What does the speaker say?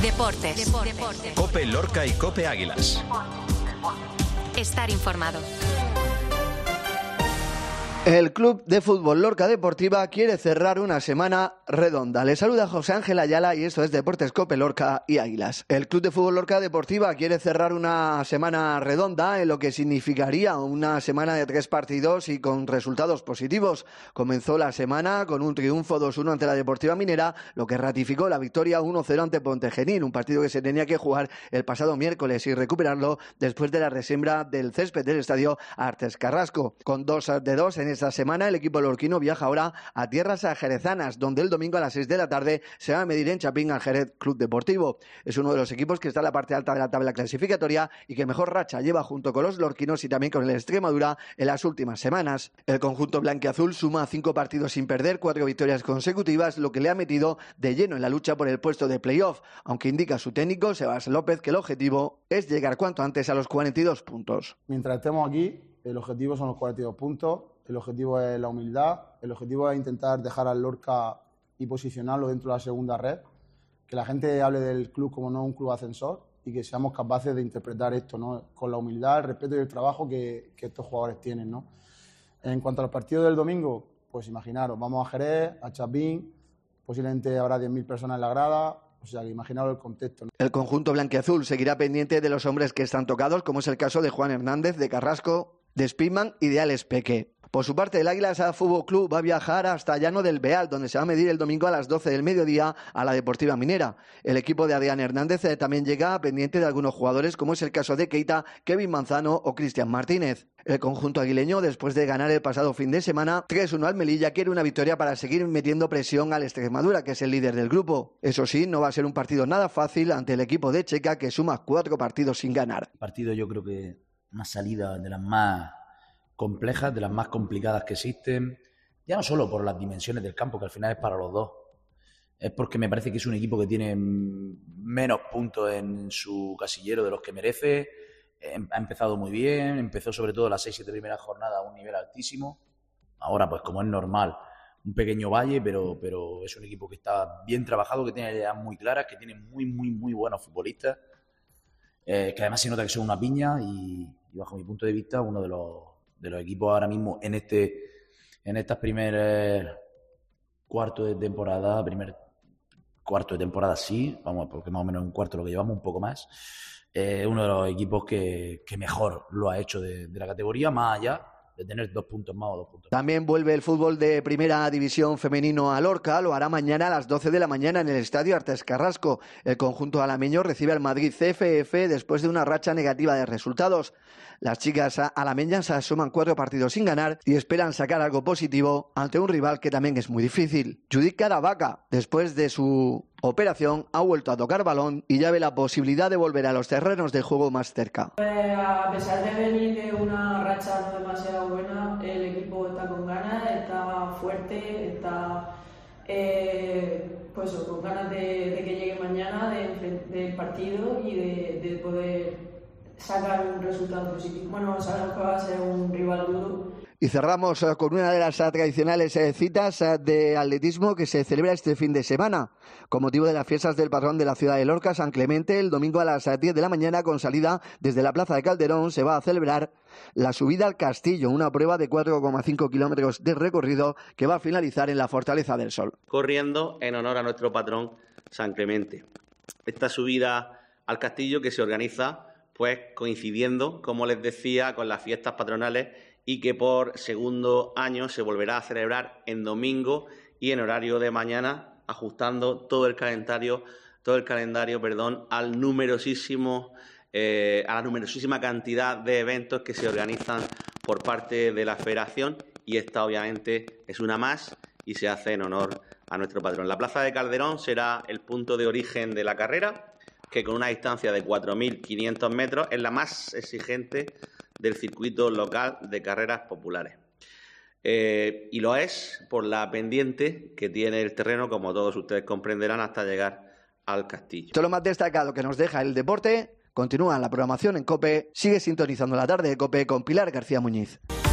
Deportes. COPE Lorca y COPE Águilas. Estar informado. El Club de Fútbol Lorca Deportiva quiere cerrar una semana redonda. Les saluda José Ángel Ayala y esto es Deportes COPE Lorca y Águilas. El Club de Fútbol Lorca Deportiva quiere cerrar una semana redonda en lo que significaría una semana de 3 partidos y con resultados positivos. Comenzó la semana con un triunfo 2-1 ante la Deportiva Minera, lo que ratificó la victoria 1-0 ante Pontegenil, un partido que se tenía que jugar el pasado miércoles y recuperarlo después de la resiembra del césped del estadio Artes Carrasco. Con 2-2 en esta semana, el equipo lorquino viaja ahora a tierras jerezanas, donde el domingo a las 6 de la tarde se va a medir en Chapín al Jerez Club Deportivo. Es uno de los equipos que está en la parte alta de la tabla clasificatoria y que mejor racha lleva junto con los lorquinos y también con el Extremadura en las últimas semanas. El conjunto blanquiazul suma 5 partidos sin perder, 4 victorias consecutivas, lo que le ha metido de lleno en la lucha por el puesto de playoff, aunque indica su técnico, Sebas López, que el objetivo es llegar cuanto antes a los 42 puntos. Mientras estemos aquí, el objetivo son los 42 puntos. El objetivo es la humildad, el objetivo es intentar dejar al Lorca y posicionarlo dentro de la segunda red, que la gente hable del club como no un club ascensor y que seamos capaces de interpretar esto, ¿no? Con la humildad, el respeto y el trabajo que estos jugadores tienen, ¿no? En cuanto a los partidos del domingo, pues imaginaros, vamos a Jerez, a Chapín, posiblemente habrá 10.000 personas en la grada. O sea, que imaginaos el contexto, ¿no? El conjunto blanquiazul seguirá pendiente de los hombres que están tocados, como es el caso de Juan Hernández, de Carrasco, de Spielman y de Alex Peque. Por su parte, el Águilas Fútbol Club va a viajar hasta Llano del Beal, donde se va a medir el domingo a las 12 del mediodía a la Deportiva Minera. El equipo de Adrián Hernández también llega pendiente de algunos jugadores, como es el caso de Keita, Kevin Manzano o Cristian Martínez. El conjunto aguileño, después de ganar el pasado fin de semana 3-1 al Melilla, quiere una victoria para seguir metiendo presión al Extremadura, que es el líder del grupo. Eso sí, no va a ser un partido nada fácil ante el equipo de Checa, que suma 4 partidos sin ganar. El partido, yo creo que una salida de las más complejas, de las más complicadas que existen, ya no solo por las dimensiones del campo, que al final es para los dos, es porque me parece que es un equipo que tiene menos puntos en su casillero de los que merece. Ha empezado muy bien, empezó sobre todo las 6-7 primeras jornadas a un nivel altísimo. Ahora, pues como es normal, un pequeño valle, pero es un equipo que está bien trabajado, que tiene ideas muy claras, que tiene muy buenos futbolistas, que además se nota que son una piña y bajo mi punto de vista uno de los equipos ahora mismo en estas primeras cuarto de temporada sí, vamos, porque más o menos un cuarto lo que llevamos, un poco más, uno de los equipos que mejor lo ha hecho de la categoría, más allá de tener 2 puntos más o 2 puntos. También vuelve el fútbol de primera división femenino a Lorca, lo hará mañana a las 12 de la mañana en el estadio Artes Carrasco. El conjunto alameño recibe al Madrid CFF después de una racha negativa de resultados. Las chicas alameñas suman 4 partidos sin ganar y esperan sacar algo positivo ante un rival que también es muy difícil. Judith Caravaca, después de su operación, ha vuelto a tocar balón y ya ve la posibilidad de volver a los terrenos de juego más cerca. A pesar de venir de una racha no demasiado buena, el equipo está con ganas, está fuerte, está pues con ganas de que llegue mañana, del partido y de poder sacar un resultado positivo. Bueno, sabemos que va a ser un rival duro. Y cerramos con una de las tradicionales citas de atletismo que se celebra este fin de semana. Con motivo de las fiestas del patrón de la ciudad de Lorca, San Clemente, el domingo a las 10 de la mañana, con salida desde la plaza de Calderón, se va a celebrar la subida al Castillo, una prueba de 4,5 kilómetros de recorrido que va a finalizar en la Fortaleza del Sol. Corriendo en honor a nuestro patrón San Clemente. Esta subida al Castillo que se organiza pues coincidiendo, como les decía, con las fiestas patronales y que por segundo año se volverá a celebrar en domingo y en horario de mañana, ajustando todo el calendario, a la numerosísima cantidad de eventos que se organizan por parte de la Federación, y esta obviamente es una más y se hace en honor a nuestro patrón. La plaza de Calderón será el punto de origen de la carrera, que con una distancia de 4.500 metros es la más exigente del circuito local de carreras populares. Y lo es por la pendiente que tiene el terreno, como todos ustedes comprenderán, hasta llegar al castillo. Todo lo más destacado que nos deja el deporte. Continúa la programación en COPE. Sigue sintonizando la tarde de COPE con Pilar García Muñiz.